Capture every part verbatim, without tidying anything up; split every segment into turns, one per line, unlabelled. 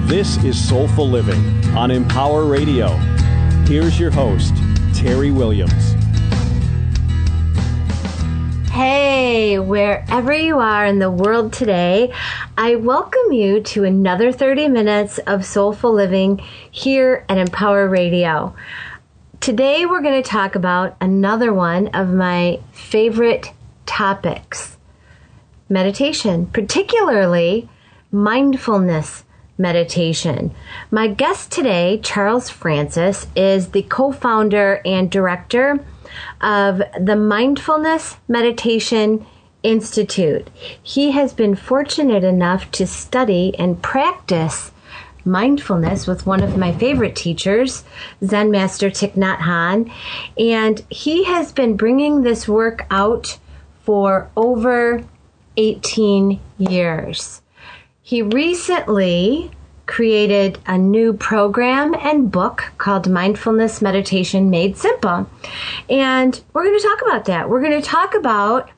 This is Soulful Living on Empower Radio. Here's your host, Terry Williams.
Hey, wherever you are in the world today, I welcome you to another thirty minutes of Soulful Living here at Empower Radio. Today we're going to talk about another one of my favorite topics, meditation, particularly mindfulness meditation. My guest today, Charles Francis, is the co-founder and director of the Mindfulness Meditation Institute. He has been fortunate enough to study and practice mindfulness with one of my favorite teachers, Zen Master Thich Nhat Hanh, and he has been bringing this work out for over eighteen years. He recently created a new program and book called Mindfulness Meditation Made Simple. And we're going to talk about that. We're going to talk about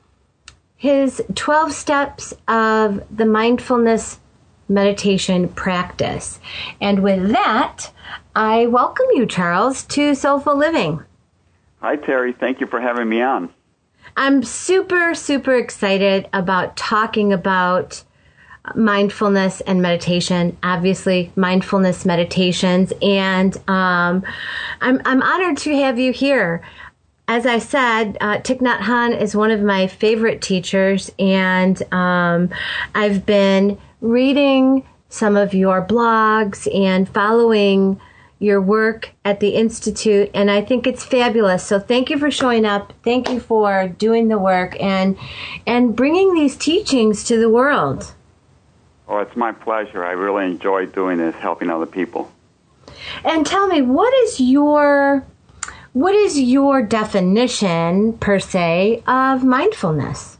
his twelve steps of the mindfulness meditation practice. And with that, I welcome you, Charles, to Soulful Living.
Hi, Terry. Thank you for having me on.
I'm super, super excited about talking about mindfulness and meditation, obviously mindfulness meditations, and um, I'm, I'm honored to have you here. As I said, uh, Thich Nhat Hanh is one of my favorite teachers, and um, I've been reading some of your blogs and following your work at the Institute, and I think it's fabulous. So thank you for showing up. Thank you for doing the work and and bringing these teachings to the world.
Oh, it's my pleasure. I really enjoy doing this, helping other people.
And tell me, what is your what is your definition, per se, of mindfulness?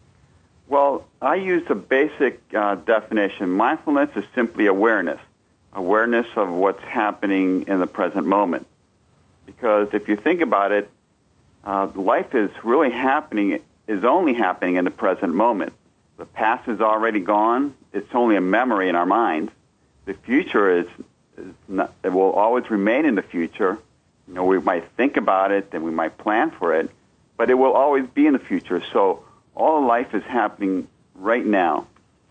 Well, I use a basic uh, definition. Mindfulness is simply awareness, awareness of what's happening in the present moment. Because if you think about it, uh, life is really happening, is only happening in the present moment. The past is already gone. It's only a memory in our minds. The future is, is not, it will always remain in the future. You know, we might think about it and we might plan for it, but it will always be in the future. So all life is happening right now.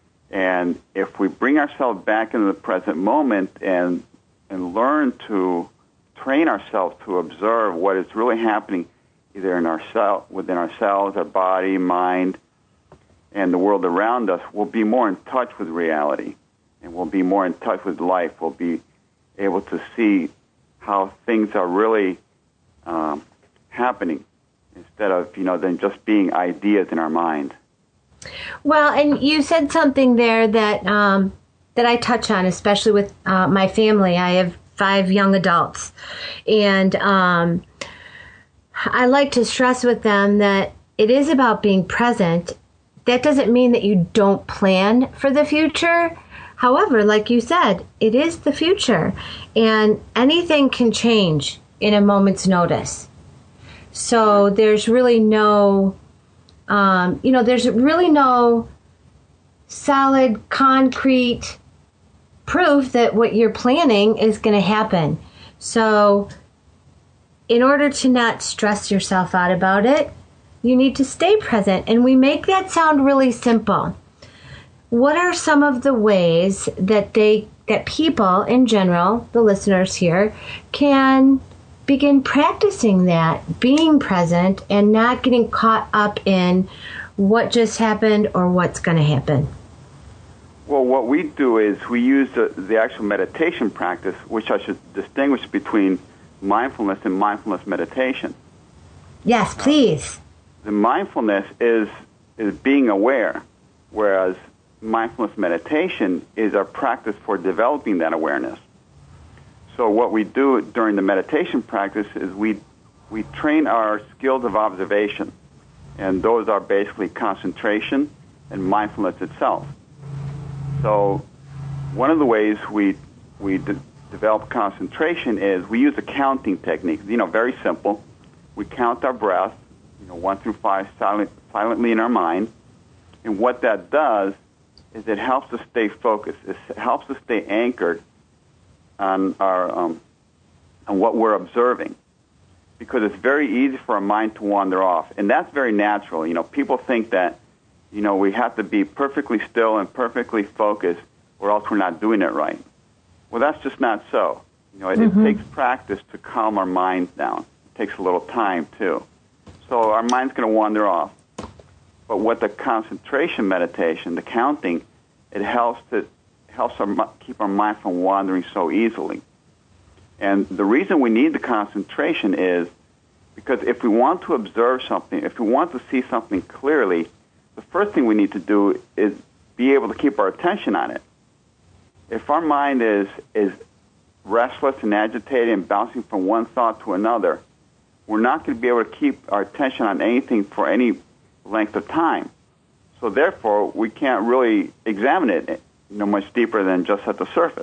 And if we bring ourselves back into the present moment and and learn to train ourselves to observe what is really happening either in ourselves, within ourselves, our body, mind, and the world around us, we'll be more in touch with reality, and we'll be more in touch with life. We'll be able to see how things are really um, happening instead of, you know, than just being ideas in our mind.
Well, and you said something there that um, that I touch on, especially with uh, my family. I have five young adults, and um, I like to stress with them that it is about being present. That doesn't mean that you don't plan for the future. However, like you said, it is the future, and anything can change in a moment's notice. So there's really no, um, you know, there's really no solid, concrete proof that what you're planning is going to happen. So in order to not stress yourself out about it, you need to stay present. And we make that sound really simple. What are some of the ways that they, that people in general, the listeners here, can begin practicing that, being present and not getting caught up in what just happened or what's going to happen?
Well, what we do is we use the, the actual meditation practice, which I should distinguish between mindfulness and mindfulness meditation.
Yes, please.
The mindfulness is is being aware, whereas mindfulness meditation is our practice for developing that awareness. So what we do during the meditation practice is we we train our skills of observation, and those are basically concentration and mindfulness itself. So one of the ways we we de- develop concentration is we use a counting technique. You know, very simple. We count our breath, you know, one through five silent, silently in our mind. And what that does is it helps us stay focused. It helps us stay anchored on our um, on what we're observing, because it's very easy for our mind to wander off, and that's very natural. You know, people think that, you know, we have to be perfectly still and perfectly focused, or else we're not doing it right. Well, that's just not so. You know, it, mm-hmm. it takes practice to calm our minds down. It takes a little time too. So our mind's going to wander off. But with the concentration meditation, the counting, it helps to helps our, keep our mind from wandering so easily. And the reason we need the concentration is because if we want to observe something, if we want to see something clearly, the first thing we need to do is be able to keep our attention on it. If our mind is is restless and agitated and bouncing from one thought to another, we're not going to be able to keep our attention on anything for any length of time. So therefore, we can't really examine it, you know, much deeper than just at the surface.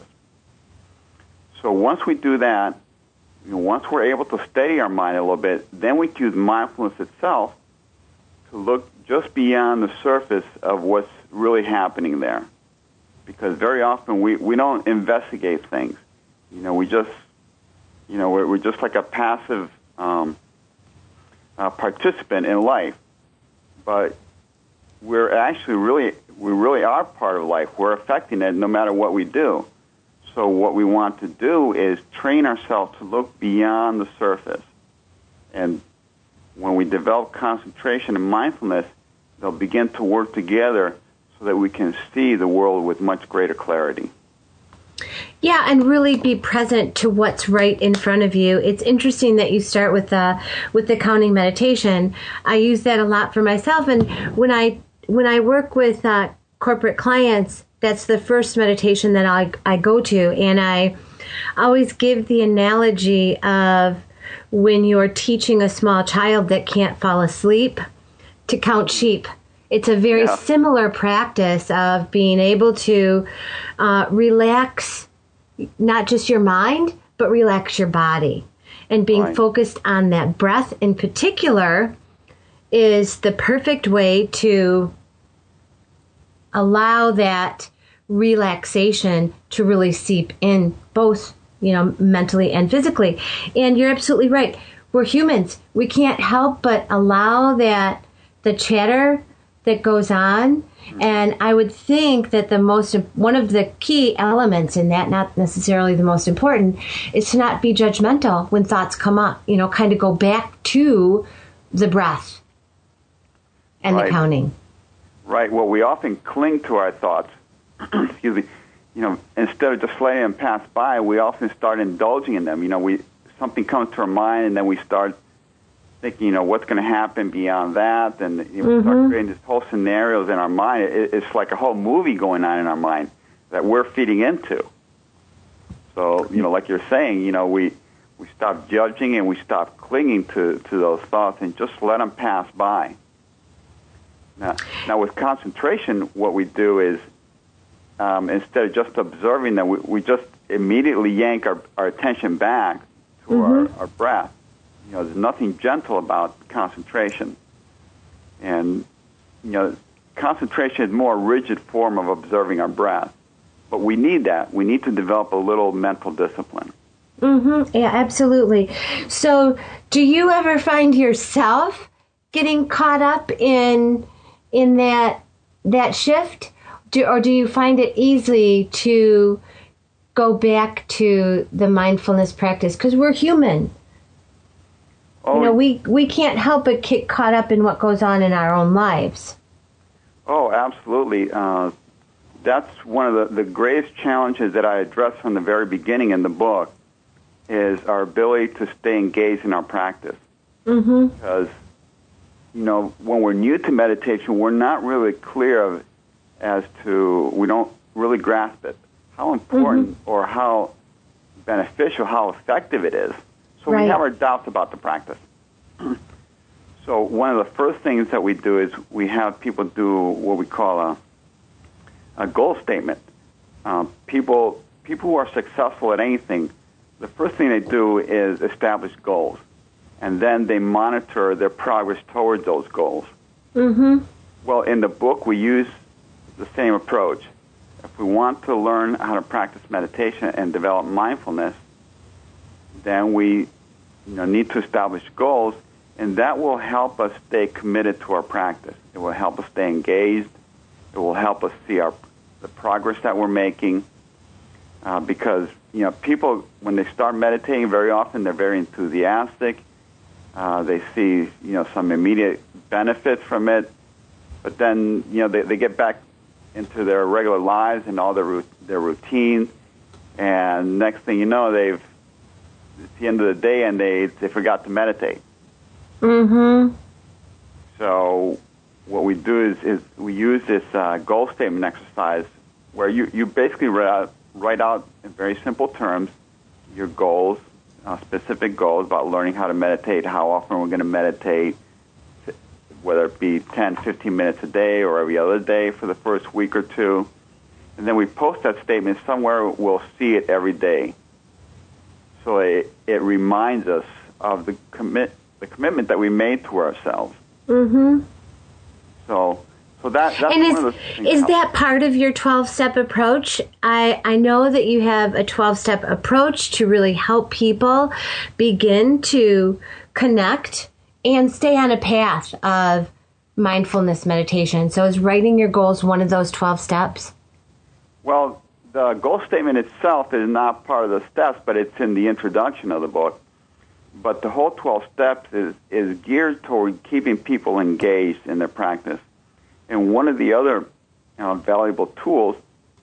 So once we do that, you know, once we're able to steady our mind a little bit, then we can use mindfulness itself to look just beyond the surface of what's really happening there. Because very often we, we don't investigate things. You know, we just, you know, we're, we're just like a passive um, uh, participant in life. But we're actually really, we really are part of life. We're affecting it no matter what we do. So what we want to do is train ourselves to look beyond the surface. And when we develop concentration and mindfulness, they'll begin to work together so that we can see the world with much greater clarity.
Yeah, and really be present to what's right in front of you. It's interesting that you start with the with the counting meditation. I use that a lot for myself, and when I when I work with uh, corporate clients, that's the first meditation that I I go to, and I always give the analogy of when you're teaching a small child that can't fall asleep to count sheep. It's a very yeah. similar practice of being able to uh, relax not just your mind, but relax your body. And being right. focused on that breath in particular is the perfect way to allow that relaxation to really seep in, both, you know, mentally and physically. And you're absolutely right. We're humans. We can't help but allow that the chatter that goes on. And I would think that the most, one of the key elements in that, not necessarily the most important, is to not be judgmental when thoughts come up, you know, kind of go back to the breath and right. the counting.
Right. Well, we often cling to our thoughts. Excuse me. You know, instead of just letting them pass by, we often start indulging in them. You know, we something comes to our mind, and then we start thinking, you know, what's going to happen beyond that, and you know, mm-hmm. we start creating this whole scenarios in our mind. It, it's like a whole movie going on in our mind that we're feeding into. So, you know, like you're saying, you know, we we stop judging and we stop clinging to, to those thoughts and just let them pass by. Now, now with concentration, what we do is um, instead of just observing them, we, we just immediately yank our, our attention back to mm-hmm. our, our breath. You know, there's nothing gentle about concentration. And, you know, concentration is a more rigid form of observing our breath. But we need that. We need to develop a little mental discipline.
Mm-hmm. Yeah, absolutely. So do you ever find yourself getting caught up in in that that shift? Do, or do you find it easy to go back to the mindfulness practice? Because we're human. Oh, you know, we, we can't help but get caught up in what goes on in our own lives.
Oh, absolutely. Uh, that's one of the, the greatest challenges that I address from the very beginning in the book is our ability to stay engaged in our practice. Mm-hmm. Because, you know, when we're new to meditation, we're not really clear of, as to, we don't really grasp it, how important mm-hmm. or how beneficial, how effective it is. So right. we have our doubts about the practice. So one of the first things that we do is we have people do what we call a, a goal statement. Uh, people people who are successful at anything, the first thing they do is establish goals, and then they monitor their progress towards those goals. Mm-hmm. Well, in the book, we use the same approach. If we want to learn how to practice meditation and develop mindfulness, then we you know, need to establish goals, and that will help us stay committed to our practice. It will help us stay engaged. It will help us see our the progress that we're making. Uh, because you know, people, when they start meditating, very often they're very enthusiastic. Uh, they see you know some immediate benefits from it, but then you know they, they get back into their regular lives and all their their routines, and next thing you know, they've it's the end of the day and they they forgot to meditate.
Mm-hmm.
So what we do is, is we use this uh, goal statement exercise where you, you basically write out, write out in very simple terms your goals, uh, specific goals about learning how to meditate, how often we're going to meditate, whether it be ten, fifteen minutes a day or every other day for the first week or two. And then we post that statement somewhere. We'll see it every day. So it, it reminds us of the commit the commitment that we made to ourselves.
Mm-hmm.
So, so that that's
and is,
one of the things.
Is that part of your twelve-step approach? I, I know that you have a twelve-step approach to really help people begin to connect and stay on a path of mindfulness meditation. So is writing your goals one of those twelve steps?
Well, the goal statement itself is not part of the steps, but it's in the introduction of the book. But the whole twelve steps is, is geared toward keeping people engaged in their practice. And one of the other you know, valuable tools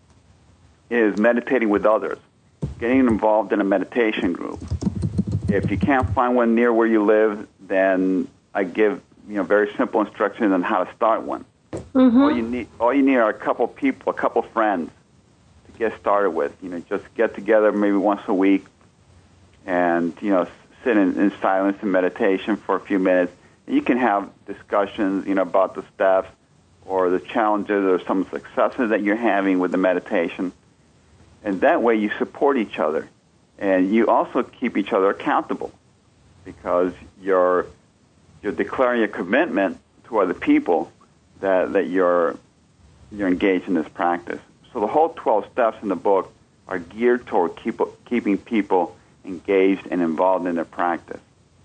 is meditating with others, getting involved in a meditation group. If you can't find one near where you live, then I give you know very simple instructions on how to start one.
Mm-hmm.
All you need, all you need are a couple people, a couple friends to get started with. You know, just get together maybe once a week, and you know. sit in, in silence and meditation for a few minutes. You can have discussions, you know, about the steps or the challenges or some successes that you're having with the meditation. And that way you support each other. And you also keep each other accountable because you're you're declaring a commitment to other people that, that you're you're engaged in this practice. So the whole twelve steps in the book are geared toward keep, keeping people engaged and involved in their practice.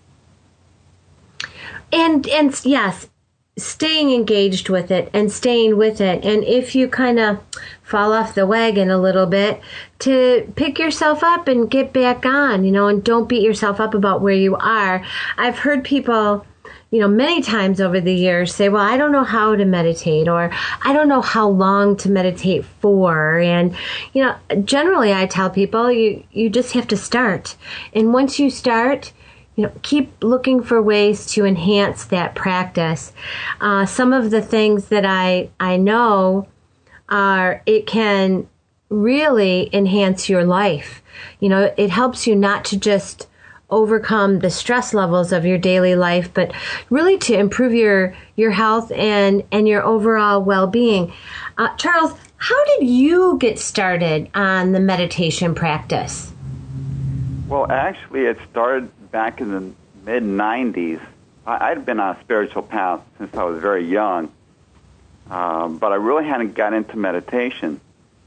And and yes, staying engaged with it and staying with it. And if you kind of fall off the wagon a little bit, to pick yourself up and get back on, you know, and don't beat yourself up about where you are. I've heard people, you know, many times over the years say, well, I don't know how to meditate, or I don't know how long to meditate for. And, you know, generally I tell people you, you just have to start. And once you start, you know, keep looking for ways to enhance that practice. Uh, some of the things that I, I know are it can really enhance your life. You know, it helps you not to just overcome the stress levels of your daily life, but really to improve your your health and and your overall well-being. Uh, Charles, how did you get started on the meditation practice?
Well, actually, it started back in the mid nineties. I, I'd been on a spiritual path since I was very young, um, but I really hadn't got into meditation.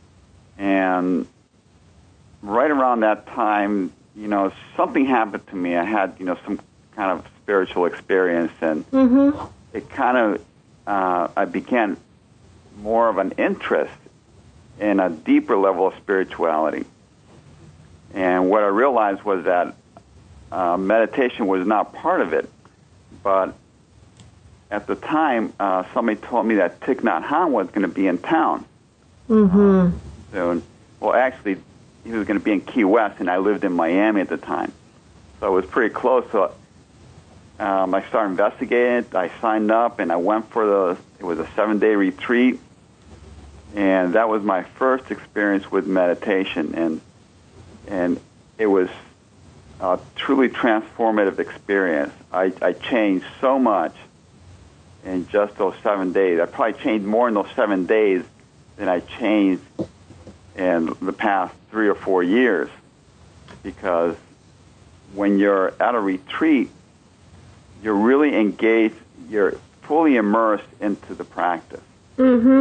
And right around that time, you know, something happened to me. I had, you know, some kind of spiritual experience, and
Mm-hmm.
it kind of, uh, I began more of an interest in a deeper level of spirituality. And what I realized was that uh, meditation was not part of it. But at the time, uh, somebody told me that Thich Nhat Hanh was going to be in town.
Mm-hmm.
soon. Well, actually, he was going to be in Key West, and I lived in Miami at the time. So it was pretty close. So um, I started investigating it. I signed up, and I went for the, it was a seven-day retreat. And that was my first experience with meditation. And and it was a truly transformative experience. I, I changed so much in just those seven days. I probably changed more in those seven days than I changed in the past three or four years, because when you're at a retreat, you're really engaged, you're fully immersed into the practice.
Mm-hmm.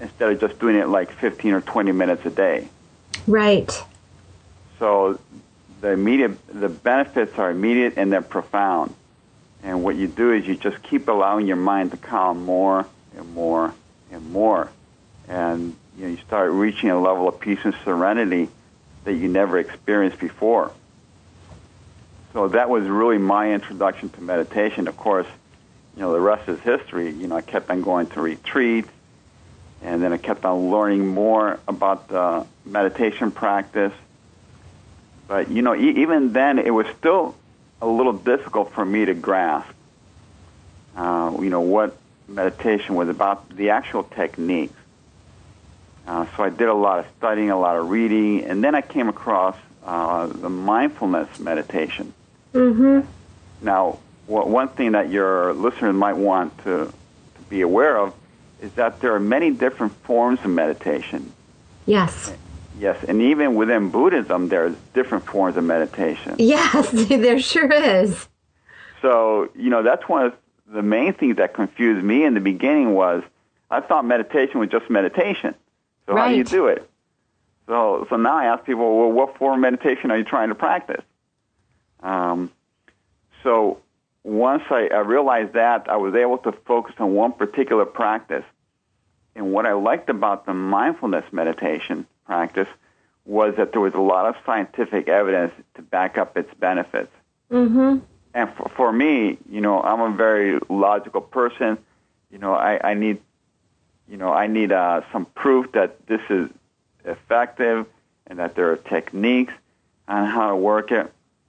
instead of just doing it like fifteen or twenty minutes a day.
Right.
So the immediate, the benefits are immediate and they're profound. And what you do is you just keep allowing your mind to calm more and more and more. And you know, you start reaching a level of peace and serenity that you never experienced before. So that was really my introduction to meditation. Of course, you know, the rest is history. You know, I kept on going to retreats, and then I kept on learning more about the meditation practice. But, you know, e- even then, it was still a little difficult for me to grasp, uh, you know, what meditation was about, the actual techniques. Uh, so I did a lot of studying, a lot of reading, and then I came across uh, the mindfulness meditation.
Mm-hmm.
Now, w- one thing that your listeners might want to, to be aware of is that there are many different forms of meditation.
Yes.
Yes, and even within Buddhism, there's different forms of meditation.
Yes, there sure is.
So, you know, that's one of the main things that confused me in the beginning was I thought meditation was just meditation. So
right.
How do you do it? So, so now I ask people, well, what form of meditation are you trying to practice? Um, so once I, I realized that, I was able to focus on one particular practice. And what I liked about the mindfulness meditation practice was that there was a lot of scientific evidence to back up its benefits.
Mm-hmm.
And for, for me, you know, I'm a very logical person. You know, I, I need, you know, I need uh, some proof that this is effective and that there are techniques on how to work it.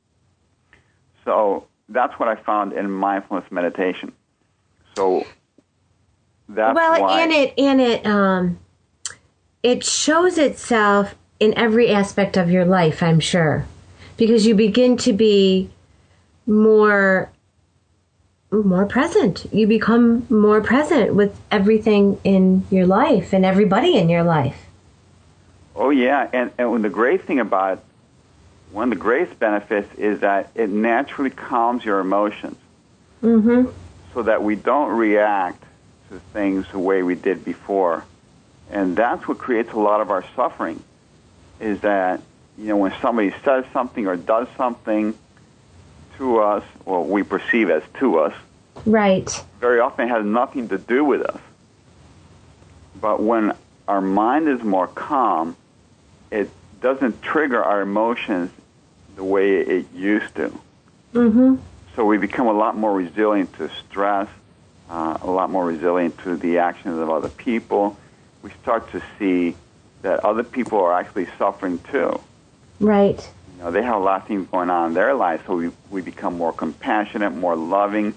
So that's what I found in mindfulness meditation. So that's
well,
why.
and it and it um, it shows itself in every aspect of your life, I'm sure, because you begin to be more more present. You become more present with everything in your life and everybody in your life.
Oh yeah, and and the great thing about it, one of the greatest benefits is that it naturally calms your emotions,
mm-hmm.
so that we don't react to things the way we did before. And that's what creates a lot of our suffering, is that, you know, when somebody says something or does something to us, or we perceive as to us,
right,
very often has nothing to do with us. But when our mind is more calm, it doesn't trigger our emotions the way it used to.
Mm-hmm.
So we become a lot more resilient to stress, uh, a lot more resilient to the actions of other people. We start to see that other people are actually suffering too.
Right.
You know, they have a lot of things going on in their lives, so we, we become more compassionate, more loving.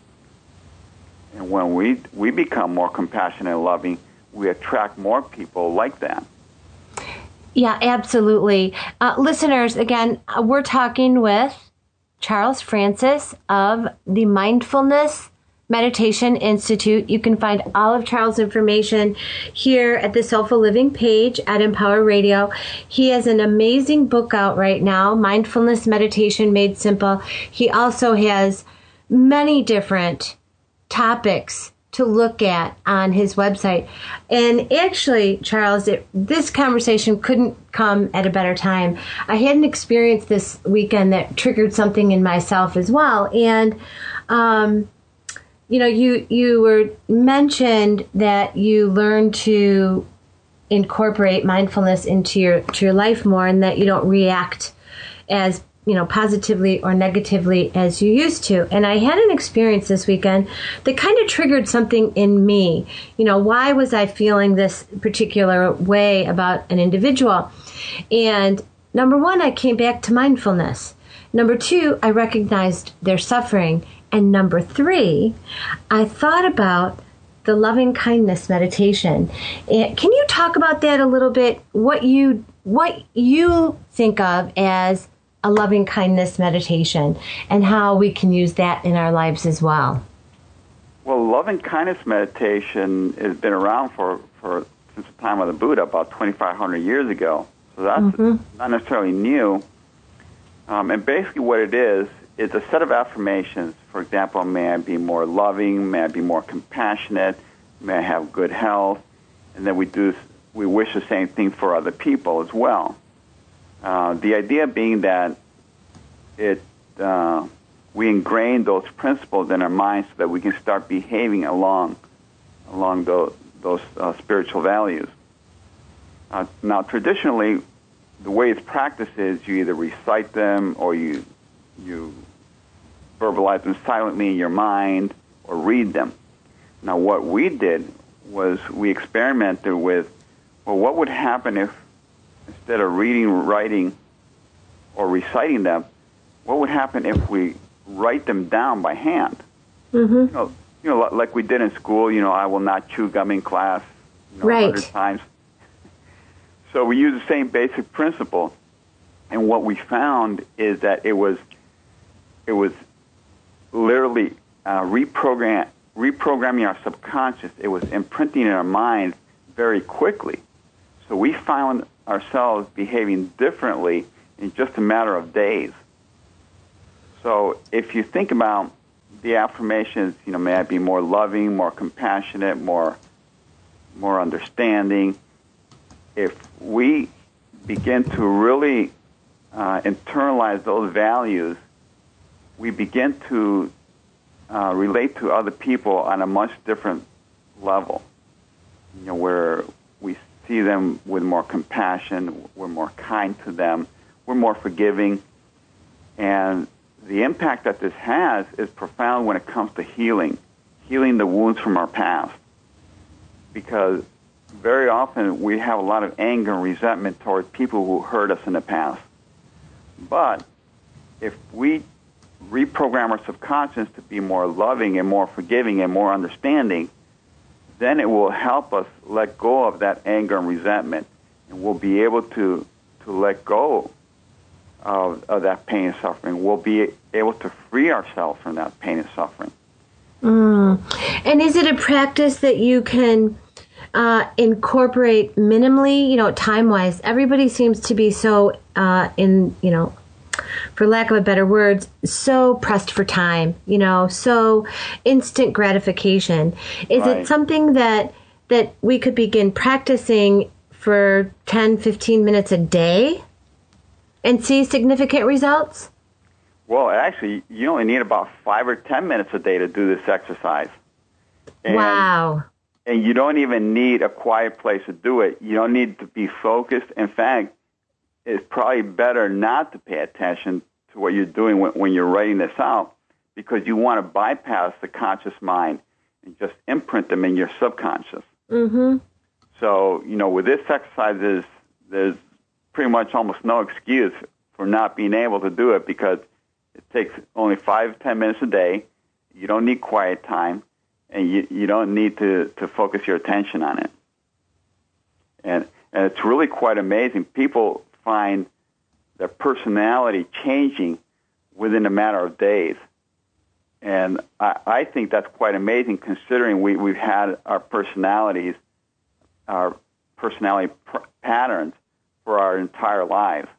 And when we we become more compassionate and loving, we attract more people like that.
Yeah, absolutely. Uh, listeners, again, we're talking with Charles Francis of the Mindfulness Meditation Institute. You can find all of Charles' information here at the Soulful Living page at Empower Radio. He has an amazing book out right now, Mindfulness Meditation Made Simple. He also has many different topics to look at on his website. And actually, Charles, it, this conversation couldn't come at a better time. I had an experience this weekend that triggered something in myself as well. And, um, you know, you, you were mentioned that you learned to incorporate mindfulness into your, to your life more, and that you don't react as, you know, positively or negatively as you used to. And I had an experience this weekend that kind of triggered something in me. You know, why was I feeling this particular way about an individual? And number one, I came back to mindfulness. Number two, I recognized their suffering. And number three, I thought about the loving kindness meditation. And can you talk about that a little bit? What you what you think of as a loving kindness meditation, and how we can use that in our lives as well.
Well, loving kindness meditation has been around for, for since the time of the Buddha, about twenty-five hundred years ago. So that's mm-hmm. not necessarily new. Um, and basically what it is, is a set of affirmations. For example, may I be more loving, may I be more compassionate, may I have good health. and then we do we wish the same thing for other people as well. Uh, the idea being that it uh, we ingrain those principles in our minds so that we can start behaving along along those, those uh, spiritual values. Uh, now, traditionally, the way it's practiced is you either recite them or you you verbalize them silently in your mind or read them. Now, what we did was we experimented with, well, what would happen if instead of reading, writing, or reciting them, what would happen if we write them down by hand?
Mm-hmm.
You know, you know, like we did in school. You know, I will not chew gum in class. You know,
right.
a hundred times. So we use the same basic principle, and what we found is that it was, it was literally uh, reprogram, reprogramming our subconscious. It was imprinting in our minds very quickly. So we found ourselves behaving differently in just a matter of days. So if you think about the affirmations, you know, may I be more loving, more compassionate, more, more understanding. If we begin to really uh, internalize those values, we begin to uh, relate to other people on a much different level. You know, where we see them with more compassion, we're more kind to them, we're more forgiving, and the impact that this has is profound when it comes to healing, healing the wounds from our past. Because very often we have a lot of anger and resentment toward people who hurt us in the past. But if we reprogram our subconscious to be more loving and more forgiving and more understanding, then it will help us let go of that anger and resentment, and we'll be able to, to let go of, of that pain and suffering. We'll be able to free ourselves from that pain and suffering.
Mm. And is it a practice that you can uh, incorporate minimally, you know, time-wise? Everybody seems to be so uh, in, you know, for lack of a better word, so pressed for time, you know, so instant gratification. Is
right.
it something that that we could begin practicing for ten, fifteen minutes a day and see significant results?
Well, actually, you only need about five or ten minutes a day to do this exercise. And,
wow.
And you don't even need a quiet place to do it. You don't need to be focused. In fact, it's probably better not to pay attention to what you're doing when, when you're writing this out, because you want to bypass the conscious mind and just imprint them in your subconscious.
Mm-hmm.
So, you know, with this exercise, there's, there's pretty much almost no excuse for not being able to do it, because it takes only five, ten minutes a day. You don't need quiet time, and you, you don't need to, to focus your attention on it. And, and it's really quite amazing. People find their personality changing within a matter of days. And I, I think that's quite amazing, considering we, we've had our personalities, our personality pr- patterns for our entire lives.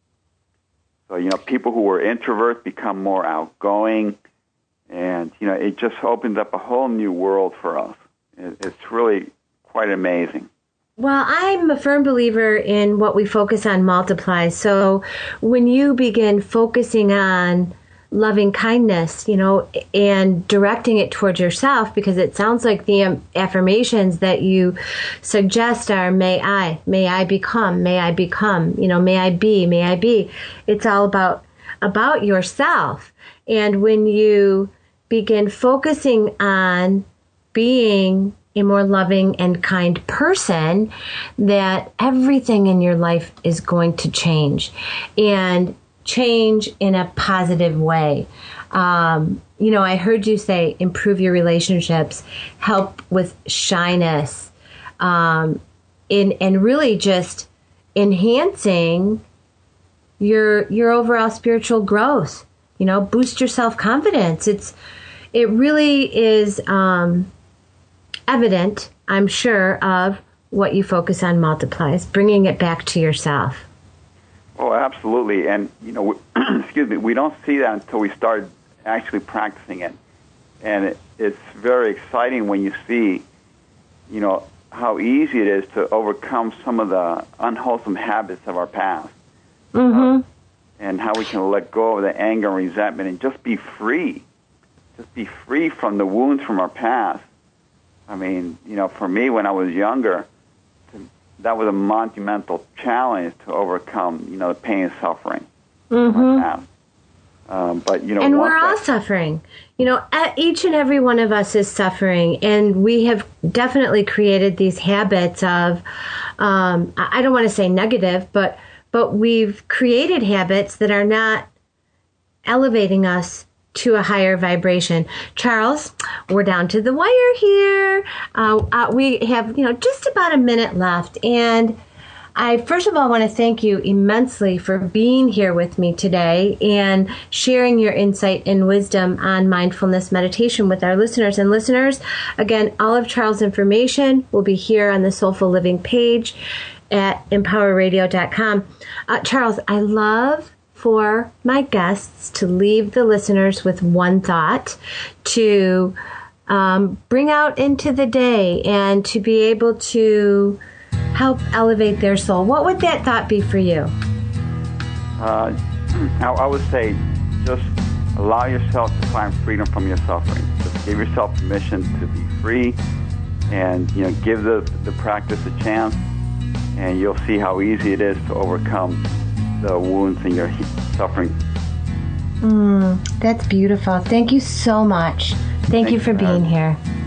So, you know, people who were introverts become more outgoing, and, you know, it just opens up a whole new world for us. It, it's really quite amazing.
Well, I'm a firm believer in what we focus on multiplies. So when you begin focusing on loving kindness, you know, and directing it towards yourself, because it sounds like the um, affirmations that you suggest are, may I, may I become, may I become, you know, may I be, may I be. It's all about, about yourself. And when you begin focusing on being a more loving and kind person, that everything in your life is going to change, and change in a positive way. Um, you know, I heard you say improve your relationships, help with shyness, um, in, and really just enhancing your your overall spiritual growth. You know, boost your self-confidence. It's it really is um, evident, I'm sure, of what you focus on multiplies, bringing it back to yourself.
Oh, absolutely. And, you know, we, excuse me, we don't see that until we start actually practicing it. And it, it's very exciting when you see, you know, how easy it is to overcome some of the unwholesome habits of our past.
Mm-hmm.
Uh, and how we can let go of the anger and resentment and just be free. Just be free from the wounds from our past. I mean, you know, for me when I was younger, that was a monumental challenge to overcome, you know, the pain and suffering
mm-hmm.
from our past. Um, but, you know,
and we're all
that,
suffering. You know, each and every one of us is suffering, and we have definitely created these habits of, um, I don't want to say negative, but but we've created habits that are not elevating us to a higher vibration. Charles, we're down to the wire here. Uh, uh, we have, you know, just about a minute left, and I first of all want to thank you immensely for being here with me today and sharing your insight and wisdom on mindfulness meditation with our listeners. And listeners, again, all of Charles' information will be here on the Soulful Living page at empower radio dot com. Uh, Charles, I love for my guests to leave the listeners with one thought to um, bring out into the day and to be able to help elevate their soul. What would that thought be for you?
Uh, I, I would say just allow yourself to find freedom from your suffering. Just give yourself permission to be free, and you know, give the, the practice a chance, and you'll see how easy it is to overcome the wounds in your suffering.
Mm, that's beautiful. Thank you so much. Thank, Thank you for being here.